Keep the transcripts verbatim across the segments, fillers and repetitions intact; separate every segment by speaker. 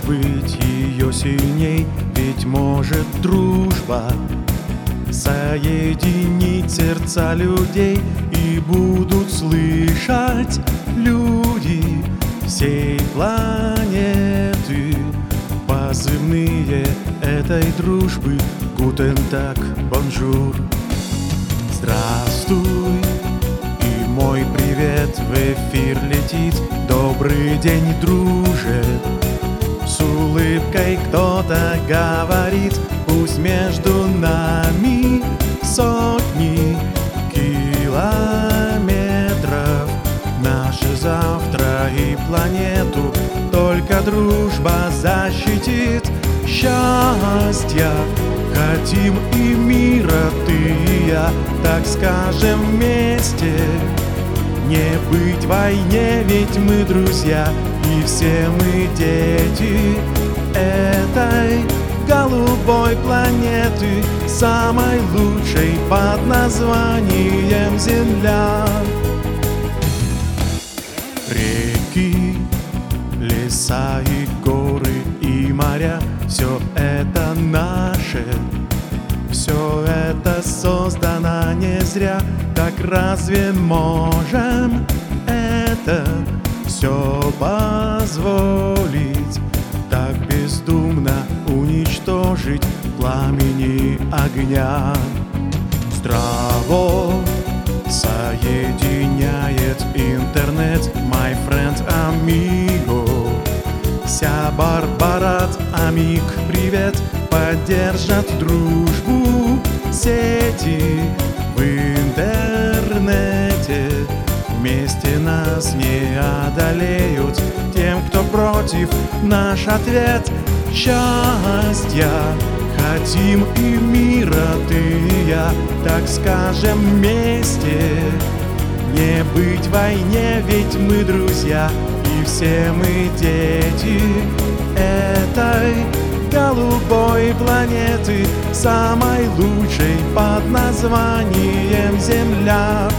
Speaker 1: быть ее сильней, ведь может дружба соединить сердца людей, и будут слышать люди всей планеты позывные этой дружбы. Гутен так, бонжур, здравствуй, и мой привет в эфир летит. Добрый день, друже, с улыбкой кто-то говорит. Пусть между нами сотни километров, наше завтра и планету только дружба защитит. Счастья хотим и мира ты и я, так скажем вместе. Не быть войне, ведь мы друзья, и все мы дети этой голубой планеты, самой лучшей под названием Земля. Реки, леса и горы и моря, все это наше, все это создано не зря. Так разве можем это все позволить, так бездумно уничтожить пламени огня? Здраво соединяет интернет, my friend, amigo. Вся Барбарат, амиг, привет, поддержат дружбу сети в интернете. Вместе нас не одолеют, тем, кто против, наш ответ. Счастья хотим и мира ты и я, так скажем вместе. Не быть войне, ведь мы друзья, и все мы дети этой голубой планеты, самой лучшей под названием Земля.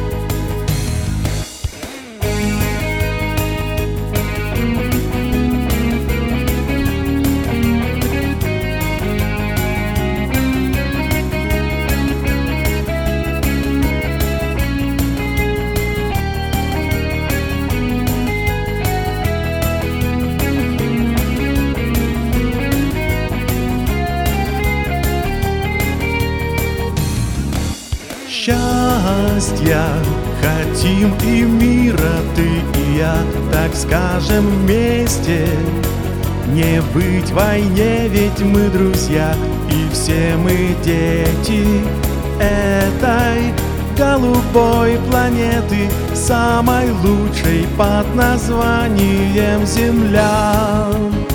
Speaker 1: Счастья хотим и мира ты и я, так скажем вместе. Не быть войне, ведь мы друзья, и все мы дети этой голубой планеты, самой лучшей под названием Земля.